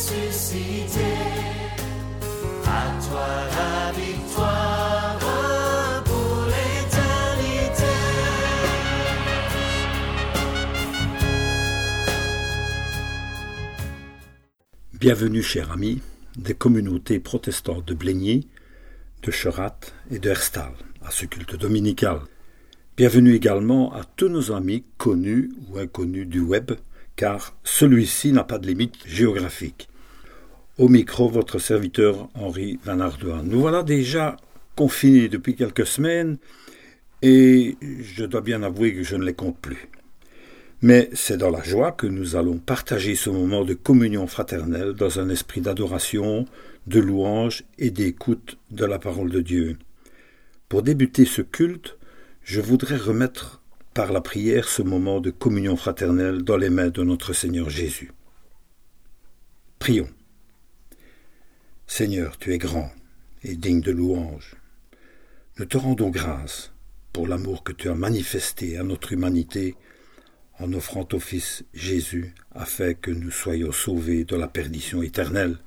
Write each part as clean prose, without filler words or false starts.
ressuscité. À toi la victoire pour l'éternité. Bienvenue, chers amis, des communautés protestantes de Blégny, de Cherat et de Herstal, à ce culte dominical. Bienvenue également à tous nos amis connus ou inconnus du web, car celui-ci n'a pas de limite géographique. Au micro, votre serviteur Henri Van Ardouan. Nous voilà déjà confinés depuis quelques semaines et je dois bien avouer que je ne les compte plus. Mais c'est dans la joie que nous allons partager ce moment de communion fraternelle dans un esprit d'adoration, de louange et d'écoute de la parole de Dieu. Pour débuter ce culte, je voudrais remettre par la prière ce moment de communion fraternelle dans les mains de notre Seigneur Jésus. Prions. Seigneur, tu es grand et digne de louange. Nous te rendons grâce pour l'amour que tu as manifesté à notre humanité en offrant au Fils Jésus afin que nous soyons sauvés de la perdition éternelle.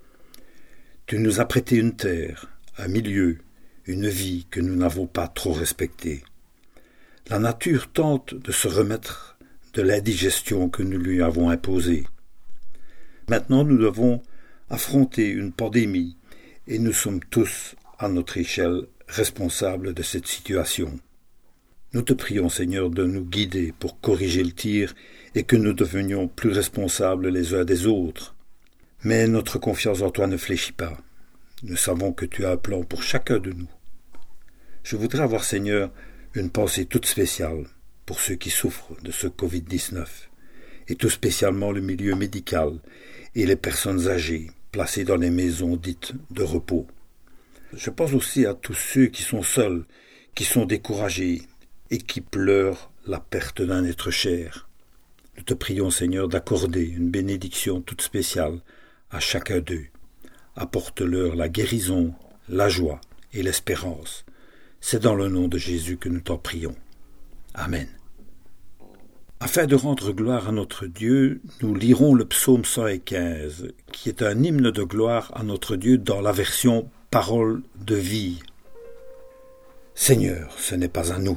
Tu nous as prêté une terre, un milieu, une vie que nous n'avons pas trop respectée. La nature tente de se remettre de l'indigestion que nous lui avons imposée. Maintenant, nous devons affronter une pandémie et nous sommes tous, à notre échelle, responsables de cette situation. Nous te prions, Seigneur, de nous guider pour corriger le tir et que nous devenions plus responsables les uns des autres. Mais notre confiance en toi ne fléchit pas. Nous savons que tu as un plan pour chacun de nous. Je voudrais avoir, Seigneur, une pensée toute spéciale pour ceux qui souffrent de ce Covid-19, et tout spécialement le milieu médical et les personnes âgées placées dans les maisons dites de repos. Je pense aussi à tous ceux qui sont seuls, qui sont découragés et qui pleurent la perte d'un être cher. Nous te prions, Seigneur, d'accorder une bénédiction toute spéciale à chacun d'eux. Apporte-leur la guérison, la joie et l'espérance. C'est dans le nom de Jésus que nous t'en prions. Amen. Afin de rendre gloire à notre Dieu, nous lirons le psaume 115, qui est un hymne de gloire à notre Dieu dans la version « Parole de vie ». Seigneur, ce n'est pas à nous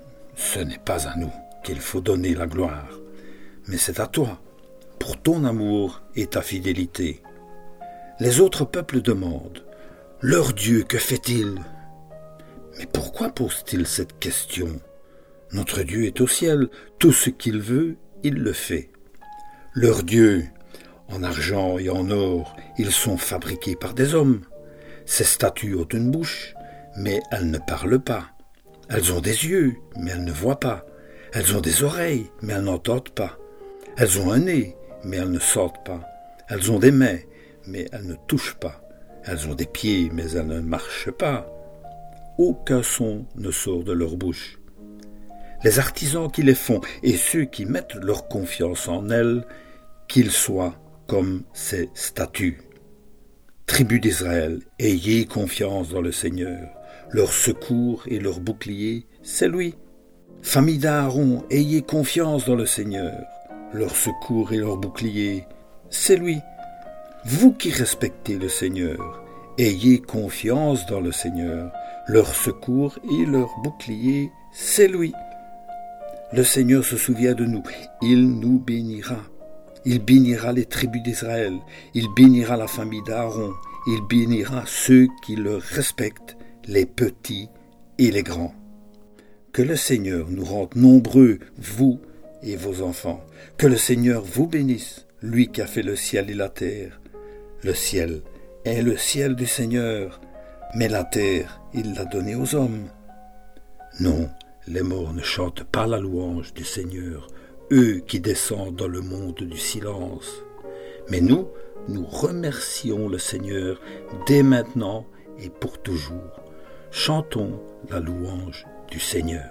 qu'il faut donner la gloire, mais c'est à toi, pour ton amour et ta fidélité. Les autres peuples demandent « Leur Dieu, que fait-il » Mais pourquoi pose-t-il cette question ? Notre Dieu est au ciel, tout ce qu'il veut, il le fait. Leurs dieux, en argent et en or, ils sont fabriqués par des hommes. Ces statues ont une bouche, mais elles ne parlent pas. Elles ont des yeux, mais elles ne voient pas. Elles ont des oreilles, mais elles n'entendent pas. Elles ont un nez, mais elles ne sentent pas. Elles ont des mains, mais elles ne touchent pas. Elles ont des pieds, mais elles ne marchent pas. Aucun son ne sort de leur bouche. Les artisans qui les font et ceux qui mettent leur confiance en elles, qu'ils soient comme ces statues. Tribu d'Israël, ayez confiance dans le Seigneur. Leur secours et leur bouclier, c'est lui. Famille d'Aaron, ayez confiance dans le Seigneur. Leur secours et leur bouclier, c'est lui. Vous qui respectez le Seigneur, ayez confiance dans le Seigneur. Leur secours et leur bouclier, c'est lui. Le Seigneur se souvient de nous, il nous bénira. Il bénira les tribus d'Israël, il bénira la famille d'Aaron, il bénira ceux qui le respectent, les petits et les grands. Que le Seigneur nous rende nombreux, vous et vos enfants. Que le Seigneur vous bénisse, lui qui a fait le ciel et la terre. Le ciel est le ciel du Seigneur, mais la terre, il l'a donnée aux hommes. Non, les morts ne chantent pas la louange du Seigneur, eux qui descendent dans le monde du silence. Mais nous remercions le Seigneur dès maintenant et pour toujours. Chantons la louange du Seigneur.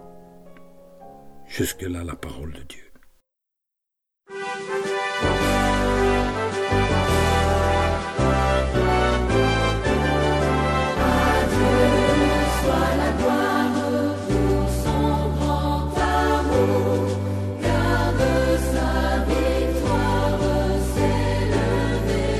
Jusque-là la parole de Dieu. Car de sa victoire s'est levé.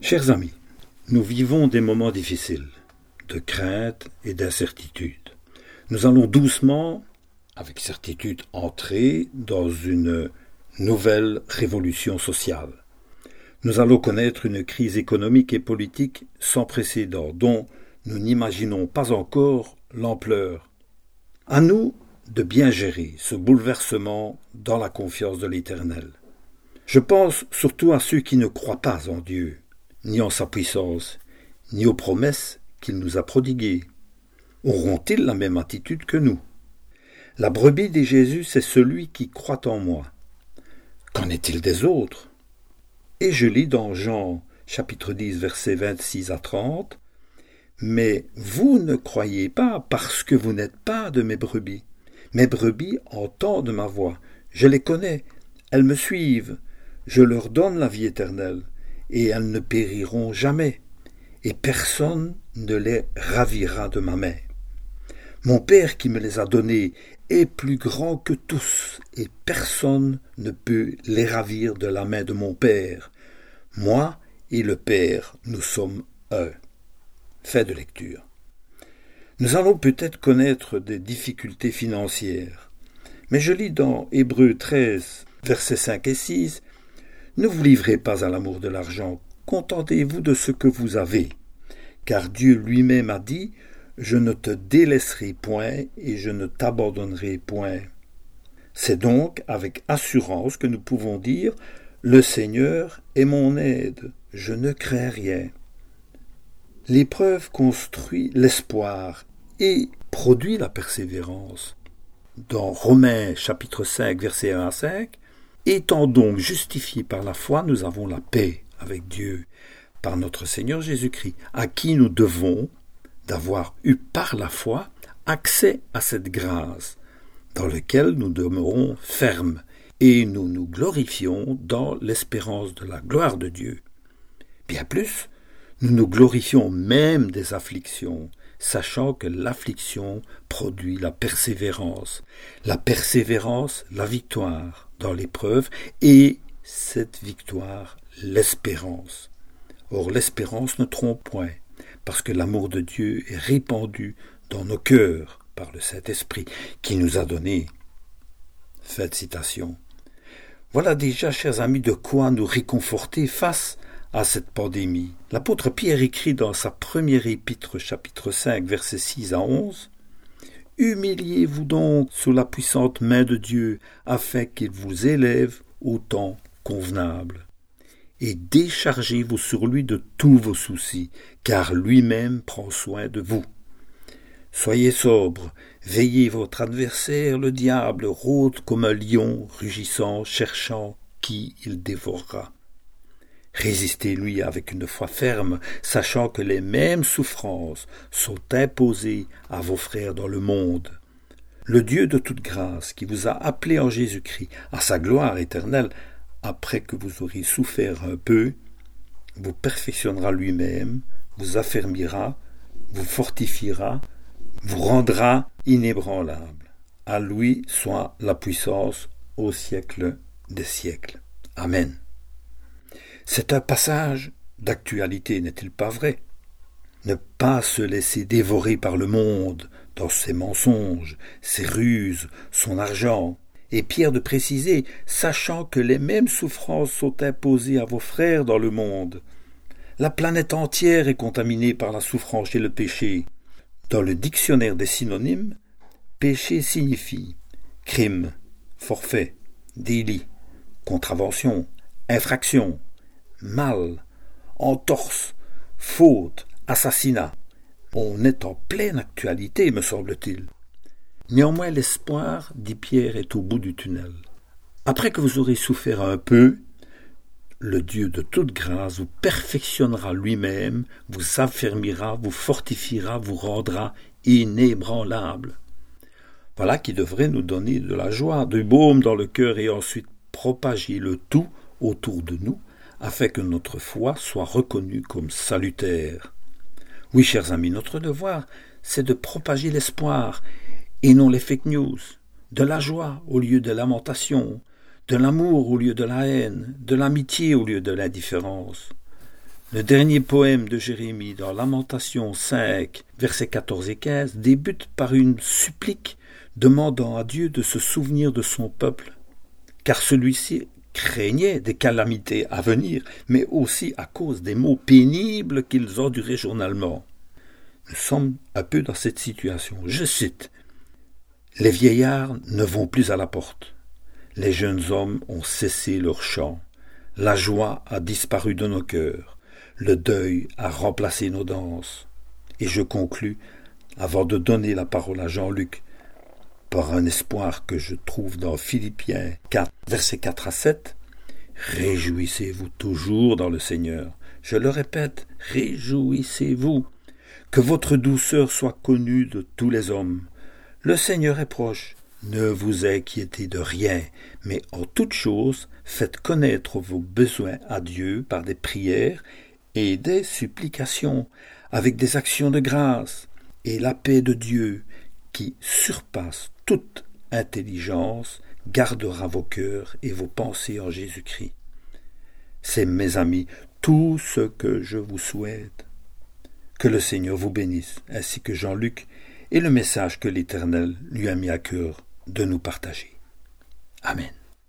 Chers amis, nous vivons des moments difficiles, de crainte et d'incertitude. Nous allons doucement, avec certitude, entrer dans une nouvelle révolution sociale. Nous allons connaître une crise économique et politique sans précédent, dont nous n'imaginons pas encore l'ampleur. À nous de bien gérer ce bouleversement dans la confiance de l'Éternel. Je pense surtout à ceux qui ne croient pas en Dieu, ni en sa puissance, ni aux promesses qu'il nous a prodiguées. Auront-ils la même attitude que nous? La brebis de Jésus, c'est celui qui croit en moi. Qu'en est-il des autres? Et je lis dans Jean, chapitre 10, versets 26 à 30, « Mais vous ne croyez pas parce que vous n'êtes pas de mes brebis. Mes brebis entendent ma voix. Je les connais, elles me suivent. Je leur donne la vie éternelle, et elles ne périront jamais, et personne ne les ravira de ma main. Mon Père qui me les a donnés est plus grand que tous, et personne ne peut les ravir de la main de mon Père. Moi et le Père, nous sommes un. » Fin de lecture. Nous allons peut-être connaître des difficultés financières, mais je lis dans Hébreux 13, versets 5 et 6, « Ne vous livrez pas à l'amour de l'argent, contentez-vous de ce que vous avez, car Dieu lui-même a dit, « Je ne te délaisserai point et je ne t'abandonnerai point. » C'est donc avec assurance que nous pouvons dire « Le Seigneur est mon aide, je ne crains rien. » L'épreuve construit l'espoir et produit la persévérance. Dans Romains chapitre 5, versets 1 à 5, « Étant donc justifiés par la foi, nous avons la paix avec Dieu, par notre Seigneur Jésus-Christ, à qui nous devons d'avoir eu par la foi accès à cette grâce, dans laquelle nous demeurons fermes, et nous nous glorifions dans l'espérance de la gloire de Dieu. Bien plus, nous nous glorifions même des afflictions, sachant que l'affliction produit la persévérance, la victoire dans l'épreuve, et cette victoire, l'espérance. Or l'espérance ne trompe point, parce que l'amour de Dieu est répandu dans nos cœurs par le Saint-Esprit qui nous a donné. Fin de citation. Voilà déjà, chers amis, de quoi nous réconforter face à cette pandémie. L'apôtre Pierre écrit dans sa première épître, chapitre 5, versets 6 à 11, « Humiliez-vous donc sous la puissante main de Dieu, afin qu'il vous élève au temps convenable. Et déchargez-vous sur lui de tous vos soucis, car lui-même prend soin de vous. Soyez sobres, veillez, votre adversaire, le diable, rôde comme un lion rugissant, cherchant qui il dévorera. Résistez-lui avec une foi ferme, sachant que les mêmes souffrances sont imposées à vos frères dans le monde. Le Dieu de toute grâce, qui vous a appelés en Jésus-Christ à sa gloire éternelle, après que vous aurez souffert un peu, vous perfectionnera lui-même, vous affermira, vous fortifiera, vous rendra inébranlable. À lui soit la puissance au siècle des siècles. Amen. C'est un passage d'actualité, n'est-il pas vrai? Ne pas se laisser dévorer par le monde, dans ses mensonges, ses ruses, son argent. Et Pierre de préciser, sachant que les mêmes souffrances sont imposées à vos frères dans le monde. La planète entière est contaminée par la souffrance et le péché. Dans le dictionnaire des synonymes, péché signifie crime, forfait, délit, contravention, infraction, mal, entorse, faute, assassinat. On est en pleine actualité, me semble-t-il. Néanmoins, l'espoir, dit Pierre, est au bout du tunnel. Après que vous aurez souffert un peu, le Dieu de toute grâce vous perfectionnera lui-même, vous affermira, vous fortifiera, vous rendra inébranlable. Voilà qui devrait nous donner de la joie, du baume dans le cœur et ensuite propager le tout autour de nous, afin que notre foi soit reconnue comme salutaire. Oui, chers amis, notre devoir, c'est de propager l'espoir et non les fake news, de la joie au lieu de lamentation, de l'amour au lieu de la haine, de l'amitié au lieu de l'indifférence. Le dernier poème de Jérémie dans Lamentation 5, versets 14 et 15, débute par une supplique demandant à Dieu de se souvenir de son peuple, car celui-ci craignait des calamités à venir, mais aussi à cause des maux pénibles qu'ils enduraient journalement. Nous sommes un peu dans cette situation. Je cite: « Les vieillards ne vont plus à la porte. Les jeunes hommes ont cessé leur chant. La joie a disparu de nos cœurs. Le deuil a remplacé nos danses. » Et je conclus, avant de donner la parole à Jean-Luc, par un espoir que je trouve dans Philippiens 4, versets 4 à 7. Réjouissez-vous toujours dans le Seigneur. Je le répète, réjouissez-vous. Que votre douceur soit connue de tous les hommes. Le Seigneur est proche. Ne vous inquiétez de rien, mais en toute chose, faites connaître vos besoins à Dieu par des prières et des supplications, avec des actions de grâce, et la paix de Dieu, qui surpasse toute intelligence, gardera vos cœurs et vos pensées en Jésus-Christ. C'est, mes amis, tout ce que je vous souhaite. Que le Seigneur vous bénisse, ainsi que Jean-Luc, et le message que l'Éternel lui a mis à cœur de nous partager. Amen.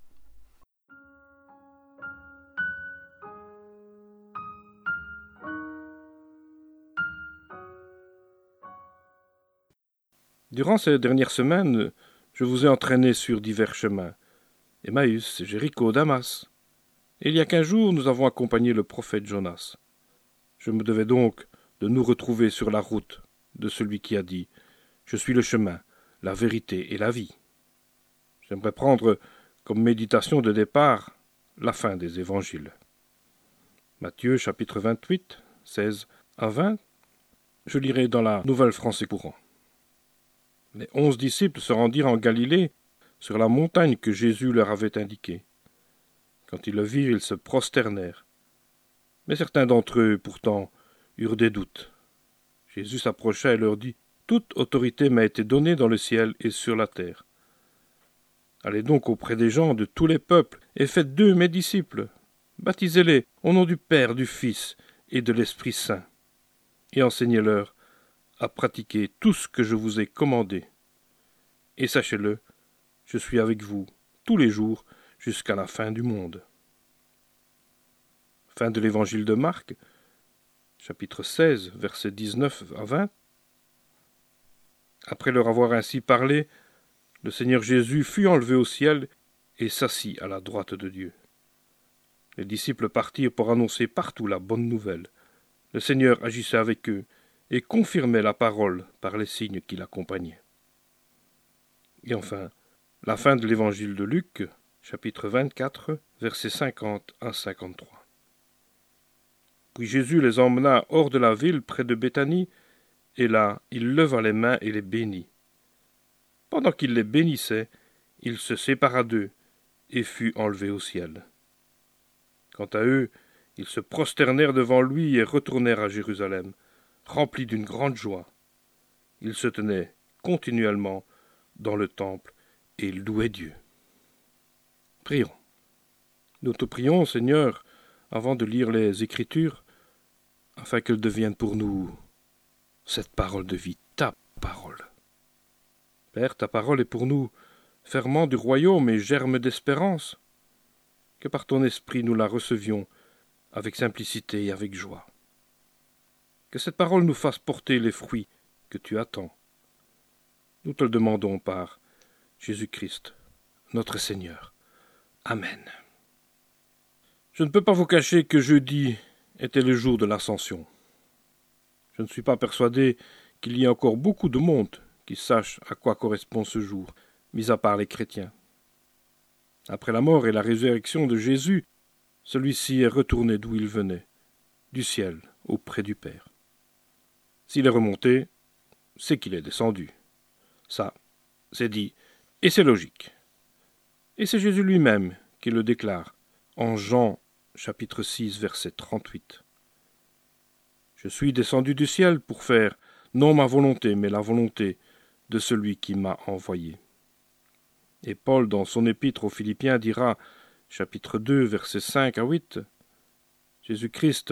Durant ces dernières semaines, je vous ai entraîné sur divers chemins. Emmaüs, Jéricho, Damas. Et il y a 15 jours, nous avons accompagné le prophète Jonas. Je me devais donc de nous retrouver sur la route de celui qui a dit « Je suis le chemin, la vérité et la vie ». J'aimerais prendre comme méditation de départ la fin des évangiles. Matthieu chapitre 28, 16 à 20, je lirai dans la Nouvelle Français courant. Les 11 disciples se rendirent en Galilée, sur la montagne que Jésus leur avait indiquée. Quand ils le virent, ils se prosternèrent. Mais certains d'entre eux, pourtant, eurent des doutes. Jésus s'approcha et leur dit « Toute autorité m'a été donnée dans le ciel et sur la terre. Allez donc auprès des gens de tous les peuples et faites d'eux mes disciples. Baptisez-les au nom du Père, du Fils et de l'Esprit Saint, et enseignez-leur à pratiquer tout ce que je vous ai commandé. Et sachez-le, je suis avec vous tous les jours jusqu'à la fin du monde. » Fin de l'évangile de Marc, chapitre 16, versets 19 à 20. Après leur avoir ainsi parlé, le Seigneur Jésus fut enlevé au ciel et s'assit à la droite de Dieu. Les disciples partirent pour annoncer partout la bonne nouvelle. Le Seigneur agissait avec eux et confirmait la parole par les signes qui l'accompagnaient. Et enfin, la fin de l'évangile de Luc, chapitre 24, versets 50 à 53. Puis Jésus les emmena hors de la ville près de Béthanie, et là, il leva les mains et les bénit. Pendant qu'il les bénissait, il se sépara d'eux et fut enlevé au ciel. Quant à eux, ils se prosternèrent devant lui et retournèrent à Jérusalem, remplis d'une grande joie. Ils se tenaient continuellement dans le temple et ils louaient Dieu. Prions. Nous te prions, Seigneur, avant de lire les Écritures, afin qu'elles deviennent pour nous cette parole de vie, ta parole. Père, ta parole est pour nous ferment du royaume et germe d'espérance. Que par ton esprit nous la recevions avec simplicité et avec joie. Que cette parole nous fasse porter les fruits que tu attends. Nous te le demandons par Jésus-Christ, notre Seigneur. Amen. Je ne peux pas vous cacher que jeudi était le jour de l'Ascension. Je ne suis pas persuadé qu'il y ait encore beaucoup de monde qui sache à quoi correspond ce jour, mis à part les chrétiens. Après la mort et la résurrection de Jésus, celui-ci est retourné d'où il venait, du ciel auprès du Père. S'il est remonté, c'est qu'il est descendu. Ça, c'est dit, et c'est logique. Et c'est Jésus lui-même qui le déclare en Jean chapitre 6, verset 38. « Je suis descendu du ciel pour faire non ma volonté, mais la volonté de celui qui m'a envoyé. » Et Paul, dans son épître aux Philippiens, dira, chapitre 2, versets 5 à 8, « Jésus-Christ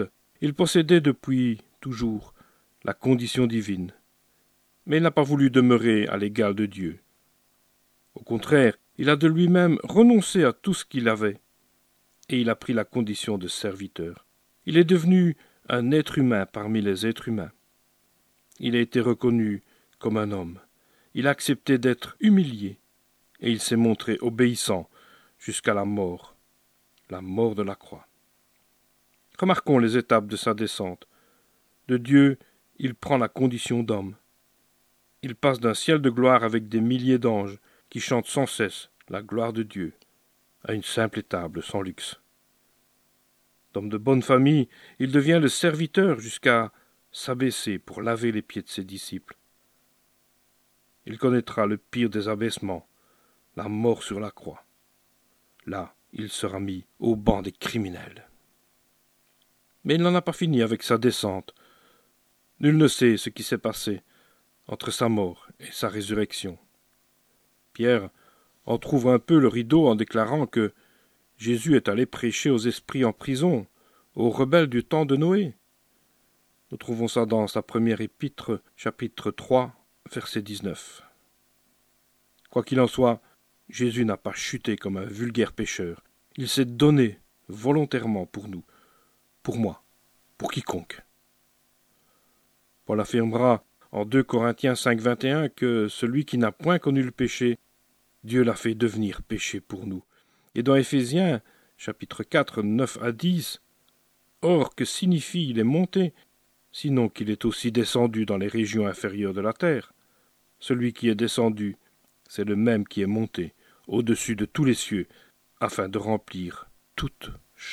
Il possédait depuis toujours la condition divine, mais il n'a pas voulu demeurer à l'égal de Dieu. Au contraire, il a de lui-même renoncé à tout ce qu'il avait, et il a pris la condition de serviteur. Il est devenu un être humain parmi les êtres humains. Il a été reconnu comme un homme. Il a accepté d'être humilié, et il s'est montré obéissant jusqu'à la mort de la croix. Remarquons les étapes de sa descente. De Dieu, il prend la condition d'homme. Il passe d'un ciel de gloire avec des milliers d'anges qui chantent sans cesse la gloire de Dieu, à une simple étable sans luxe. D'homme de bonne famille, il devient le serviteur jusqu'à s'abaisser pour laver les pieds de ses disciples. Il connaîtra le pire des abaissements, la mort sur la croix. Là, il sera mis au banc des criminels. Mais il n'en a pas fini avec sa descente. Nul ne sait ce qui s'est passé entre sa mort et sa résurrection. Pierre entr'ouvre un peu le rideau en déclarant que Jésus est allé prêcher aux esprits en prison, aux rebelles du temps de Noé. Nous trouvons ça dans sa première épître, chapitre 3, verset 19. Quoi qu'il en soit, Jésus n'a pas chuté comme un vulgaire pécheur. Il s'est donné volontairement pour nous, pour moi, pour quiconque. Paul affirmera en 2 Corinthiens 5, 21 que celui qui n'a point connu le péché, Dieu l'a fait devenir péché pour nous. Et dans Éphésiens, chapitre 4, 9 à 10, « Or, que signifie il est monté, sinon qu'il est aussi descendu dans les régions inférieures de la terre? Celui qui est descendu, c'est le même qui est monté au-dessus de tous les cieux, afin de remplir toutes choses. »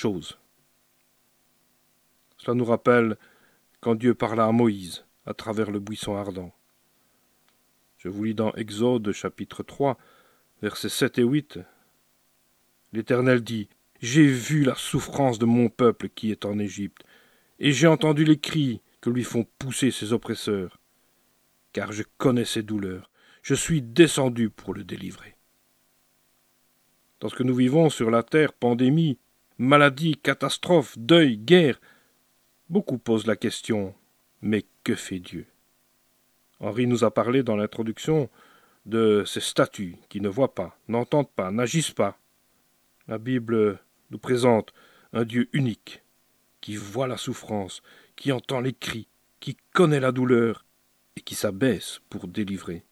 Cela nous rappelle quand Dieu parla à Moïse à travers le buisson ardent. Je vous lis dans Exode, chapitre 3, versets 7 et 8. L'Éternel dit : « J'ai vu la souffrance de mon peuple qui est en Égypte, et j'ai entendu les cris que lui font pousser ses oppresseurs. Car je connais ses douleurs, je suis descendu pour le délivrer. » Lorsque nous vivons sur la terre pandémie, maladie, catastrophe, deuil, guerre, beaucoup posent la question : mais que fait Dieu ? Henri nous a parlé dans l'introduction de ces statues qui ne voient pas, n'entendent pas, n'agissent pas. La Bible nous présente un Dieu unique, qui voit la souffrance, qui entend les cris, qui connaît la douleur et qui s'abaisse pour délivrer.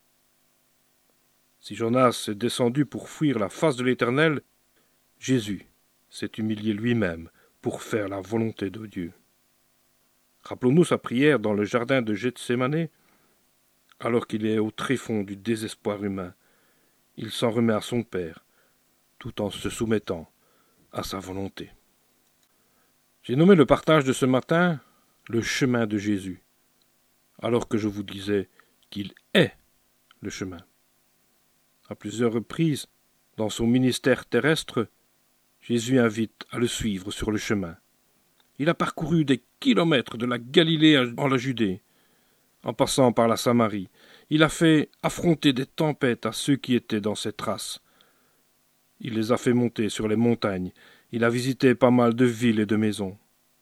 Si Jonas est descendu pour fuir la face de l'Éternel, Jésus s'est humilié lui-même pour faire la volonté de Dieu. Rappelons-nous sa prière dans le jardin de Gethsémane, alors qu'il est au tréfonds du désespoir humain. Il s'en remet à son Père, tout en se soumettant à sa volonté. J'ai nommé le partage de ce matin le chemin de Jésus, alors que je vous disais qu'il est le chemin. À plusieurs reprises, dans son ministère terrestre, Jésus invite à le suivre sur le chemin. Il a parcouru des kilomètres de la Galilée en la Judée, en passant par la Samarie. Il a fait affronter des tempêtes à ceux qui étaient dans ses traces. Il les a fait monter sur les montagnes. Il a visité pas mal de villes et de maisons.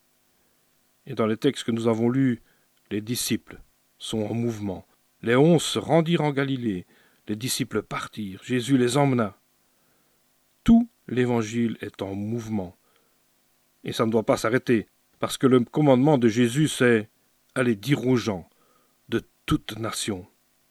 Et dans les textes que nous avons lus, les disciples sont en mouvement. Les 11 se rendirent en Galilée. Les disciples partirent. Jésus les emmena. Tout l'évangile est en mouvement. Et ça ne doit pas s'arrêter, parce que le commandement de Jésus, c'est « aller dire aux gens de toute nation ».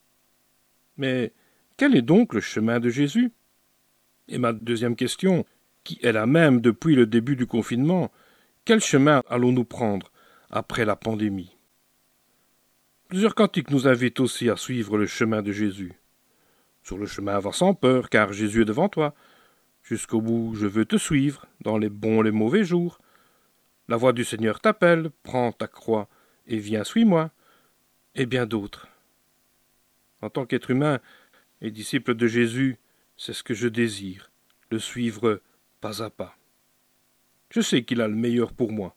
Mais quel est donc le chemin de Jésus ? Et ma deuxième question, qui est la même depuis le début du confinement, quel chemin allons-nous prendre après la pandémie ? Plusieurs cantiques nous invitent aussi à suivre le chemin de Jésus. Sur le chemin, va sans peur, car Jésus est devant toi. Jusqu'au bout, je veux te suivre, dans les bons et les mauvais jours. La voix du Seigneur t'appelle, prends ta croix et viens, suis-moi. Et bien d'autres. En tant qu'être humain et disciple de Jésus, c'est ce que je désire, le suivre pas à pas. Je sais qu'il a le meilleur pour moi.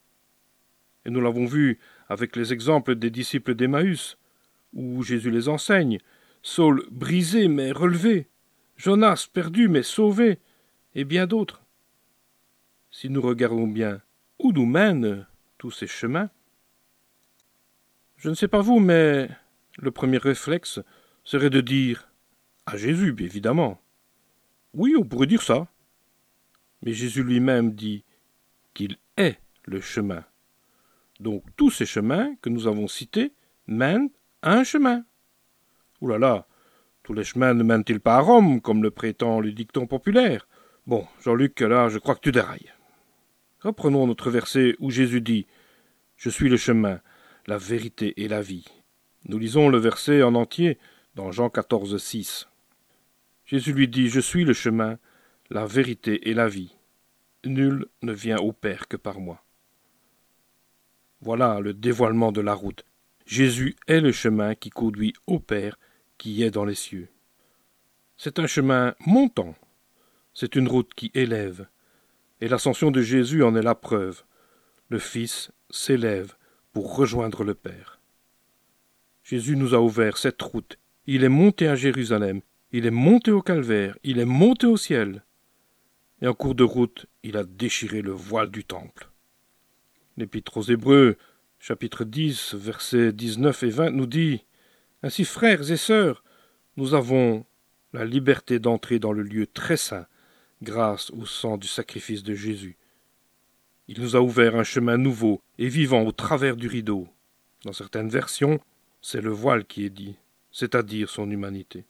Et nous l'avons vu avec les exemples des disciples d'Emmaüs, où Jésus les enseigne. Saul brisé mais relevé, Jonas perdu mais sauvé, et bien d'autres. Si nous regardons bien où nous mène tous ces chemins? Je ne sais pas vous, mais le premier réflexe serait de dire à Jésus, évidemment. Oui, on pourrait dire ça. Mais Jésus lui-même dit qu'il est le chemin. Donc tous ces chemins que nous avons cités mènent à un chemin. Ouh là là, tous les chemins ne mènent-ils pas à Rome, comme le prétend le dicton populaire? Bon, Jean-Luc, là, je crois que tu dérailles. Reprenons notre verset où Jésus dit « Je suis le chemin, la vérité et la vie ». Nous lisons le verset en entier dans Jean 14, 6. Jésus lui dit « Je suis le chemin, la vérité et la vie. Nul ne vient au Père que par moi. » Voilà le dévoilement de la route. Jésus est le chemin qui conduit au Père qui est dans les cieux. C'est un chemin montant. C'est une route qui élève. Et l'ascension de Jésus en est la preuve. Le Fils s'élève pour rejoindre le Père. Jésus nous a ouvert cette route. Il est monté à Jérusalem. Il est monté au calvaire. Il est monté au ciel. Et en cours de route, il a déchiré le voile du temple. L'Épître aux Hébreux, chapitre 10, versets 19 et 20, nous dit « Ainsi, frères et sœurs, nous avons la liberté d'entrer dans le lieu très saint, grâce au sang du sacrifice de Jésus. Il nous a ouvert un chemin nouveau et vivant au travers du rideau. Dans certaines versions, c'est le voile qui est dit, c'est-à-dire son humanité.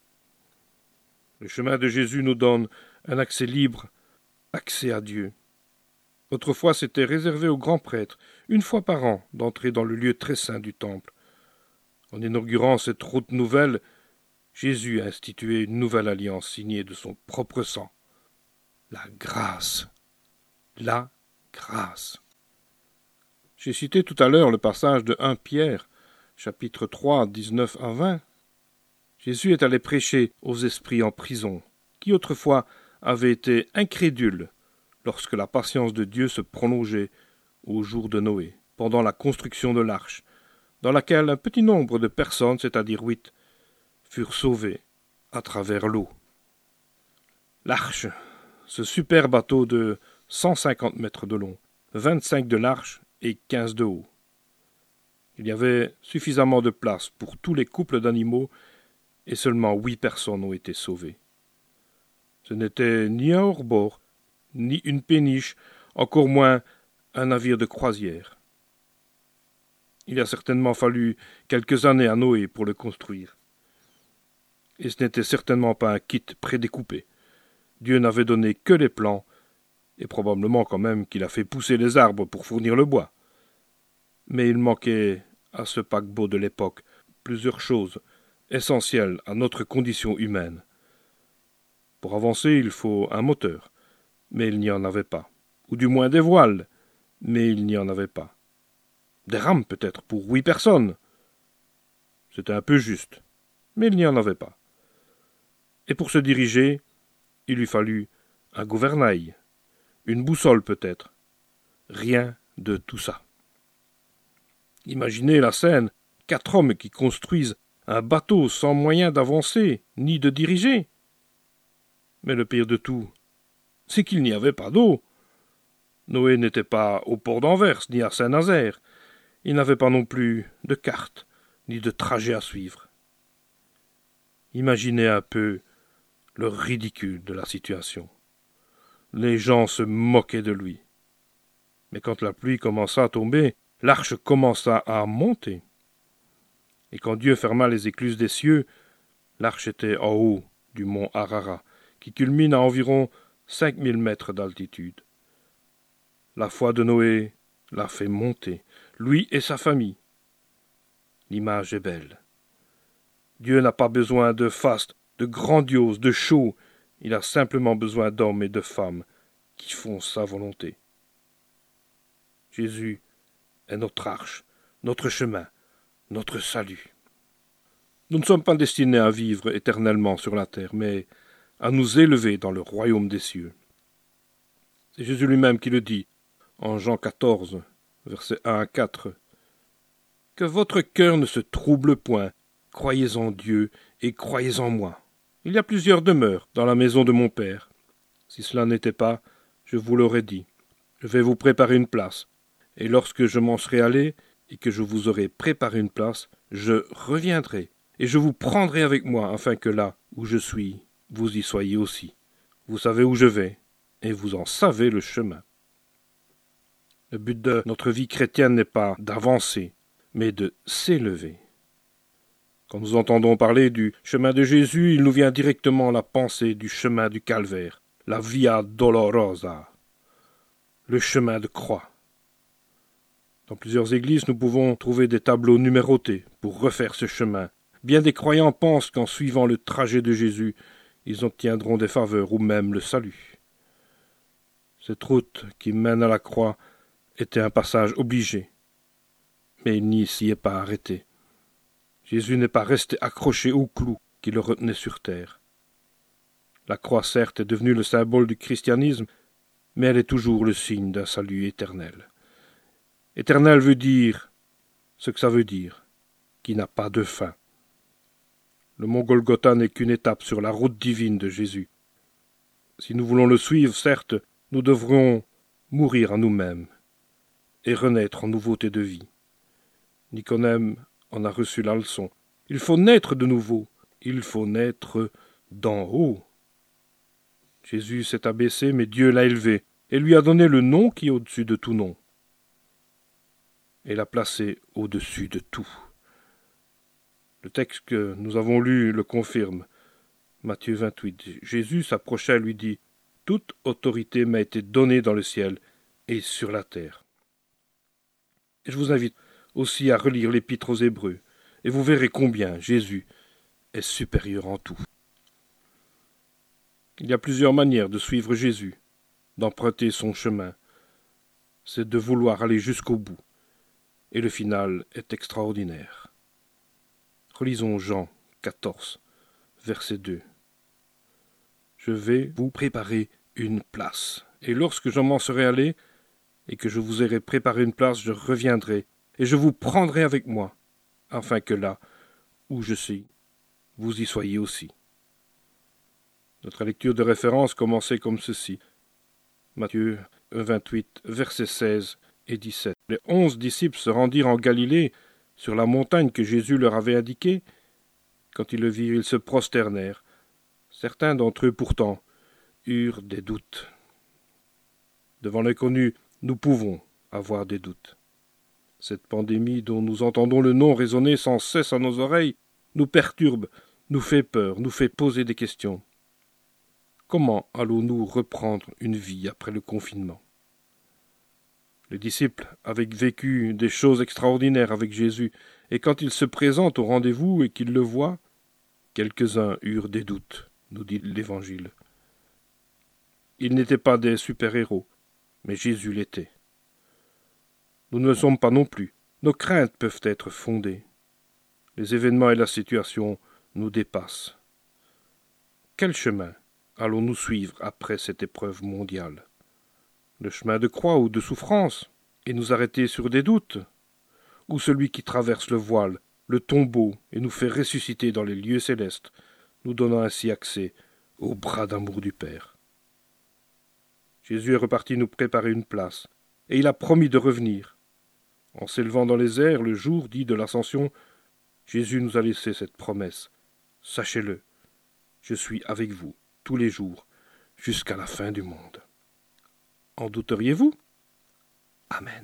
Le chemin de Jésus nous donne un accès libre, accès à Dieu. Autrefois, c'était réservé aux grands prêtres, une fois par an, d'entrer dans le lieu très saint du temple. En inaugurant cette route nouvelle, Jésus a institué une nouvelle alliance signée de son propre sang. La grâce. La grâce. J'ai cité tout à l'heure le passage de 1 Pierre, chapitre 3, 19 à 20. Jésus est allé prêcher aux esprits en prison, qui autrefois avaient été incrédules lorsque la patience de Dieu se prolongeait au jour de Noé, pendant la construction de l'arche, dans laquelle un petit nombre de personnes, c'est-à-dire 8, furent sauvées à travers l'eau. L'arche, ce super bateau de 150 mètres de long, 25 de large et 15 de haut. Il y avait suffisamment de place pour tous les couples d'animaux et seulement 8 personnes ont été sauvées. Ce n'était ni un hors-bord, ni une péniche, encore moins un navire de croisière. Il a certainement fallu quelques années à Noé pour le construire. Et ce n'était certainement pas un kit prédécoupé. Dieu n'avait donné que les plans, et probablement quand même qu'il a fait pousser les arbres pour fournir le bois. Mais il manquait à ce paquebot de l'époque plusieurs choses essentielles à notre condition humaine. Pour avancer, il faut un moteur, mais il n'y en avait pas. Ou du moins des voiles, mais il n'y en avait pas. Des rames peut-être pour 8 personnes. C'était un peu juste, mais il n'y en avait pas. Et pour se diriger, il lui fallut un gouvernail, une boussole peut-être. Rien de tout ça. Imaginez la scène, 4 hommes qui construisent un bateau sans moyen d'avancer ni de diriger. Mais le pire de tout, c'est qu'il n'y avait pas d'eau. Noé n'était pas au port d'Anvers ni à Saint-Nazaire. Il n'avait pas non plus de carte ni de trajet à suivre. Imaginez un peu le ridicule de la situation. Les gens se moquaient de lui. Mais quand la pluie commença à tomber, l'arche commença à monter. Et quand Dieu ferma les écluses des cieux, l'arche était en haut du mont Ararat, qui culmine à environ 5000 mètres d'altitude. La foi de Noé l'a fait monter, lui et sa famille. L'image est belle. Dieu n'a pas besoin de faste, de grandiose, de show. Il a simplement besoin d'hommes et de femmes qui font sa volonté. Jésus est notre arche, notre chemin, notre salut. Nous ne sommes pas destinés à vivre éternellement sur la terre, mais à nous élever dans le royaume des cieux. C'est Jésus lui-même qui le dit, en Jean 14, versets 1 à 4. « Que votre cœur ne se trouble point, croyez en Dieu et croyez en moi. Il y a plusieurs demeures dans la maison de mon Père. Si cela n'était pas, je vous l'aurais dit. Je vais vous préparer une place. Et lorsque je m'en serai allé, et que je vous aurai préparé une place, je reviendrai, et je vous prendrai avec moi, afin que là où je suis, vous y soyez aussi. Vous savez où je vais, et vous en savez le chemin. Le but de notre vie chrétienne n'est pas d'avancer, mais de s'élever. Quand nous entendons parler du chemin de Jésus, il nous vient directement la pensée du chemin du calvaire, la Via Dolorosa, le chemin de croix. Dans plusieurs églises, nous pouvons trouver des tableaux numérotés pour refaire ce chemin. Bien des croyants pensent qu'en suivant le trajet de Jésus, ils obtiendront des faveurs ou même le salut. Cette route qui mène à la croix était un passage obligé, mais il n'y s'y est pas arrêté. Jésus n'est pas resté accroché au clou qui le retenait sur terre. La croix, certes, est devenue le symbole du christianisme, mais elle est toujours le signe d'un salut éternel. Éternel veut dire ce que ça veut dire, qui n'a pas de fin. Le mont Golgotha n'est qu'une étape sur la route divine de Jésus. Si nous voulons le suivre, certes, nous devrons mourir à nous-mêmes et renaître en nouveauté de vie. Nicodème en a reçu la leçon. Il faut naître de nouveau, il faut naître d'en haut. Jésus s'est abaissé, mais Dieu l'a élevé et lui a donné le nom qui est au-dessus de tout nom, et l'a placé au-dessus de tout. Le texte que nous avons lu le confirme. Matthieu 28. Jésus s'approcha et lui dit « Toute autorité m'a été donnée dans le ciel et sur la terre. » Et je vous invite aussi à relire l'Épître aux Hébreux, et vous verrez combien Jésus est supérieur en tout. Il y a plusieurs manières de suivre Jésus, d'emprunter son chemin. C'est de vouloir aller jusqu'au bout, et le final est extraordinaire. Relisons Jean 14, verset 2. « Je vais vous préparer une place, et lorsque je m'en serai allé, et que je vous aurai préparé une place, je reviendrai, et je vous prendrai avec moi, afin que là où je suis, vous y soyez aussi. » Notre lecture de référence commençait comme ceci. Matthieu 28, versets 16 et 17. Les 11 disciples se rendirent en Galilée, sur la montagne que Jésus leur avait indiquée. Quand ils le virent, ils se prosternèrent. Certains d'entre eux, pourtant, eurent des doutes. Devant l'inconnu, nous pouvons avoir des doutes. Cette pandémie dont nous entendons le nom résonner sans cesse à nos oreilles nous perturbe, nous fait peur, nous fait poser des questions. Comment allons-nous reprendre une vie après le confinement ? Les disciples avaient vécu des choses extraordinaires avec Jésus, et quand il se présente au rendez-vous et qu'ils le voient, quelques-uns eurent des doutes, nous dit l'Évangile. Ils n'étaient pas des super-héros, mais Jésus l'était. Nous ne le sommes pas non plus. Nos craintes peuvent être fondées. Les événements et la situation nous dépassent. Quel chemin allons-nous suivre après cette épreuve mondiale ? Le chemin de croix ou de souffrance, et nous arrêter sur des doutes, ou celui qui traverse le voile, le tombeau, et nous fait ressusciter dans les lieux célestes, nous donnant ainsi accès au bras d'amour du Père. Jésus est reparti nous préparer une place, et il a promis de revenir. En s'élevant dans les airs le jour dit de l'Ascension, Jésus nous a laissé cette promesse. Sachez-le, je suis avec vous tous les jours, jusqu'à la fin du monde. En douteriez-vous ? Amen.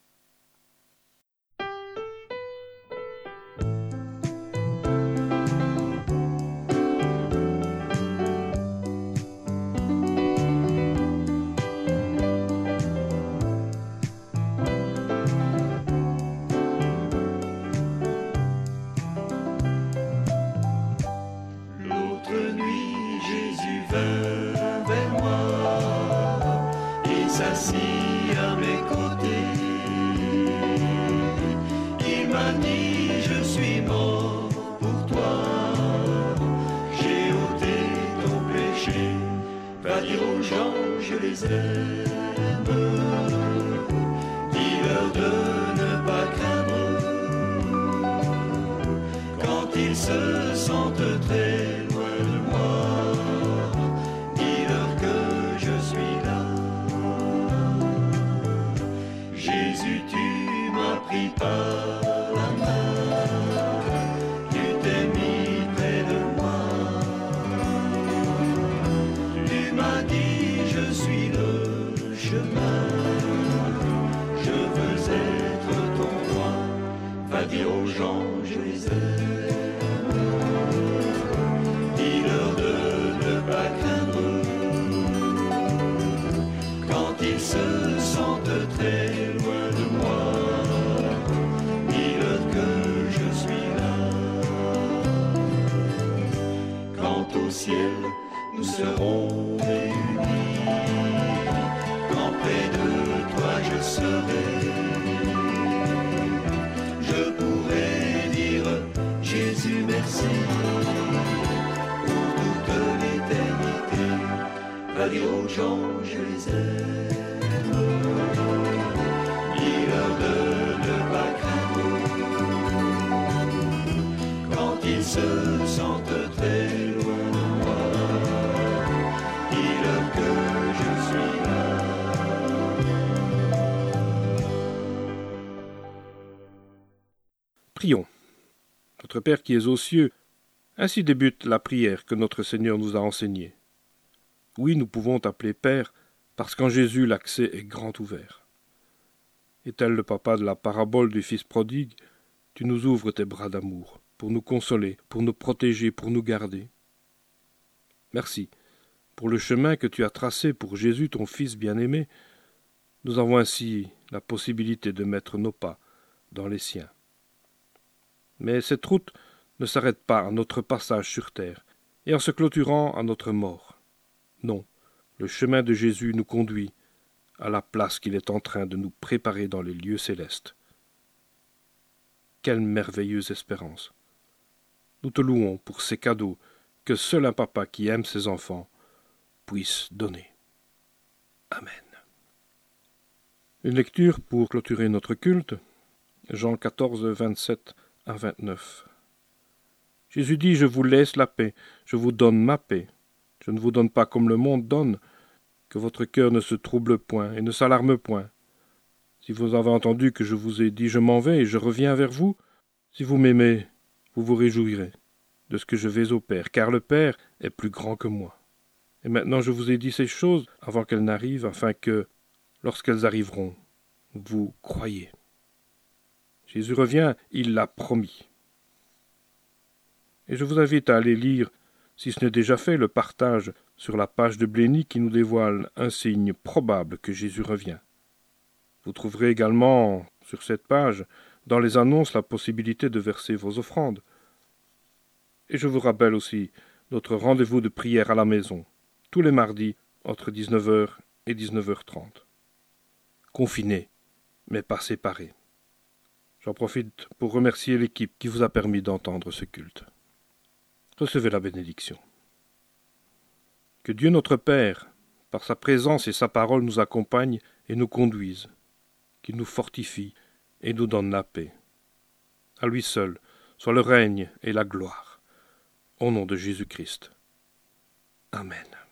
L'autre nuit, Jésus vint vers moi et s'assit à mes côtés. Il m'a dit, je suis mort pour toi. J'ai ôté ton péché. Va dire aux gens, je les aime. Dis-leur de ne pas craindre quand ils se sentent très loin de moi. Dis-leur que je suis là. Jésus, anges les aiment. Dis-leur de ne pas craindre quand ils se sentent très loin de moi. Dis-leur que je suis là. Quand au ciel nous serons réunis, quand près de toi je serai, je pourrai dire Jésus merci pour toute l'éternité. Va dire aux gens je les aime, dis-leur de ne pas craindre quand ils se sentent très loin de moi. Dis-leur que je suis là. Prions. Notre Père qui es aux cieux, ainsi débute la prière que notre Seigneur nous a enseignée. Oui, nous pouvons t'appeler Père, parce qu'en Jésus l'accès est grand ouvert. Et tel le papa de la parabole du fils prodigue, tu nous ouvres tes bras d'amour, pour nous consoler, pour nous protéger, pour nous garder. Merci pour le chemin que tu as tracé pour Jésus, ton Fils bien-aimé. Nous avons ainsi la possibilité de mettre nos pas dans les siens. Mais cette route ne s'arrête pas à notre passage sur terre, et en se clôturant à notre mort. Non, le chemin de Jésus nous conduit à la place qu'il est en train de nous préparer dans les lieux célestes. Quelle merveilleuse espérance! Nous te louons pour ces cadeaux que seul un papa qui aime ses enfants puisse donner. Amen. Une lecture pour clôturer notre culte, Jean 14, 27 à 29. Jésus dit, je vous laisse la paix, je vous donne ma paix. Je ne vous donne pas comme le monde donne, que votre cœur ne se trouble point et ne s'alarme point. Si vous avez entendu que je vous ai dit, je m'en vais et je reviens vers vous, si vous m'aimez, vous vous réjouirez de ce que je vais au Père, car le Père est plus grand que moi. Et maintenant je vous ai dit ces choses avant qu'elles n'arrivent, afin que, lorsqu'elles arriveront, vous croyiez. Jésus revient, il l'a promis. Et je vous invite à aller lire, si ce n'est déjà fait, le partage sur la page de Blény qui nous dévoile un signe probable que Jésus revient. Vous trouverez également, sur cette page, dans les annonces, la possibilité de verser vos offrandes. Et je vous rappelle aussi notre rendez-vous de prière à la maison, tous les mardis, entre 19h et 19h30. Confinés, mais pas séparés. J'en profite pour remercier l'équipe qui vous a permis d'entendre ce culte. Recevez la bénédiction. Que Dieu notre Père, par sa présence et sa parole, nous accompagne et nous conduise, qu'il nous fortifie et nous donne la paix. À lui seul soit le règne et la gloire. Au nom de Jésus-Christ. Amen.